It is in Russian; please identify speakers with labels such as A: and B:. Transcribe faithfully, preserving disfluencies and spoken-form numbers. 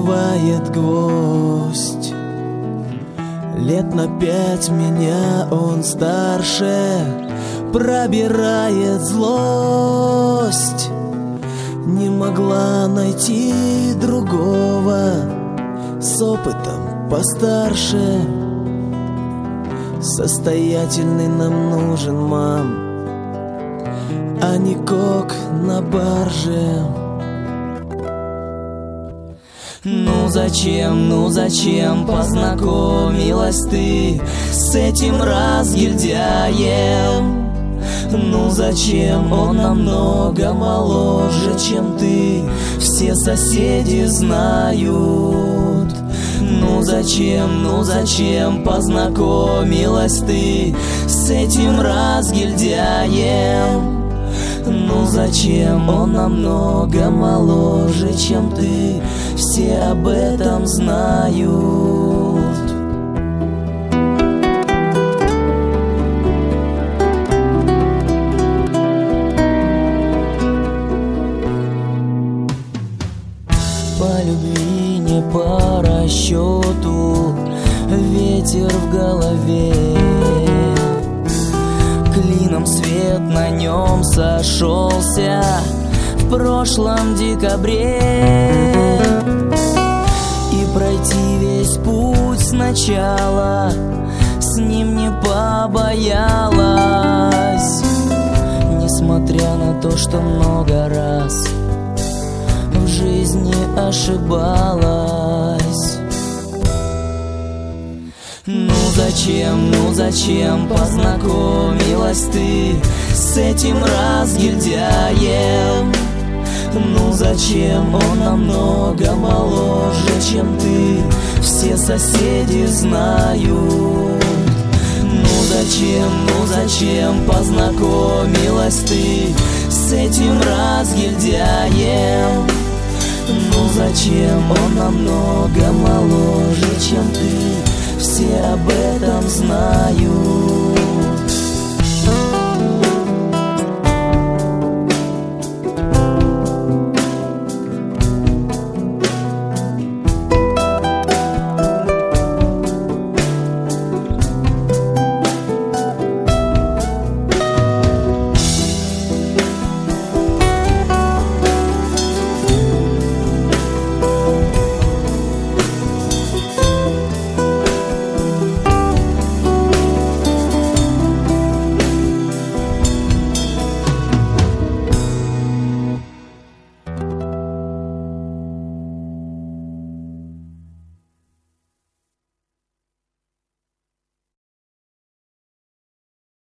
A: забивает гвоздь. Лет на пять меня он старше, пробирает злость. Не могла найти другого с опытом постарше. Состоятельный нам нужен, мам, а не кок на барже. Ну зачем, ну зачем познакомилась ты с этим разгильдяем? Ну зачем он намного моложе, чем ты, все соседи знают. Ну зачем, ну зачем познакомилась ты с этим разгильдяем? Ну зачем он намного моложе, чем ты, все об этом знают. По любви, не по расчету, ветер в голове. Клином свет на нем сошелся в прошлом декабре. И пройти весь путь сначала с ним не побоялась, несмотря на то, что много раз в жизни ошибалась. Ну зачем, ну зачем познакомилась ты с этим разгильдяем? Ну зачем он намного моложе, чем ты, все соседи знают. Ну зачем, ну зачем познакомилась ты с этим разгильдяем? Ну зачем он намного моложе, чем ты, все об этом знают.